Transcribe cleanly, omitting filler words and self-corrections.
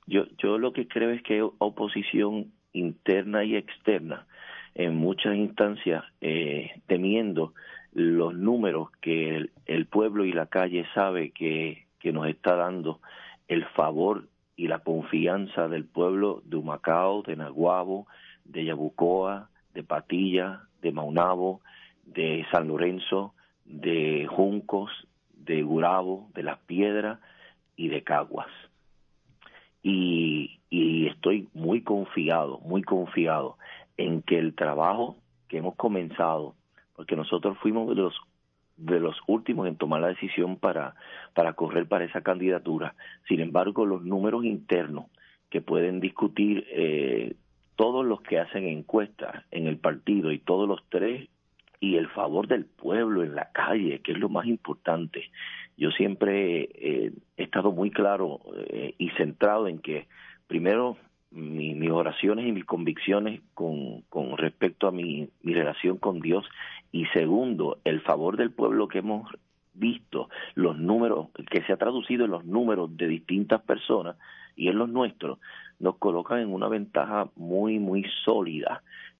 Yo lo que creo es que hay oposición interna y externa en muchas instancias, temiendo los números que el pueblo y la calle sabe que nos está dando el favor y la confianza del pueblo de Humacao, de Naguabo, de Yabucoa, de Patilla, de Maunabo, de San Lorenzo, de Juncos, de Gurabo, de Las Piedras y de Caguas. Y estoy muy confiado en que el trabajo que hemos comenzado, porque nosotros fuimos de los últimos en tomar la decisión para correr para esa candidatura. Sin embargo, los números internos que pueden discutir todos los que hacen encuestas en el partido y todos los tres, y el favor del pueblo en la calle, que es lo más importante. Yo siempre he estado muy claro y centrado en que, primero, mis oraciones y mis convicciones con respecto a mi relación con Dios, y segundo, el favor del pueblo que hemos visto, los números, que se ha traducido en los números de distintas personas y en los nuestros, nos colocan en una ventaja muy, muy sólida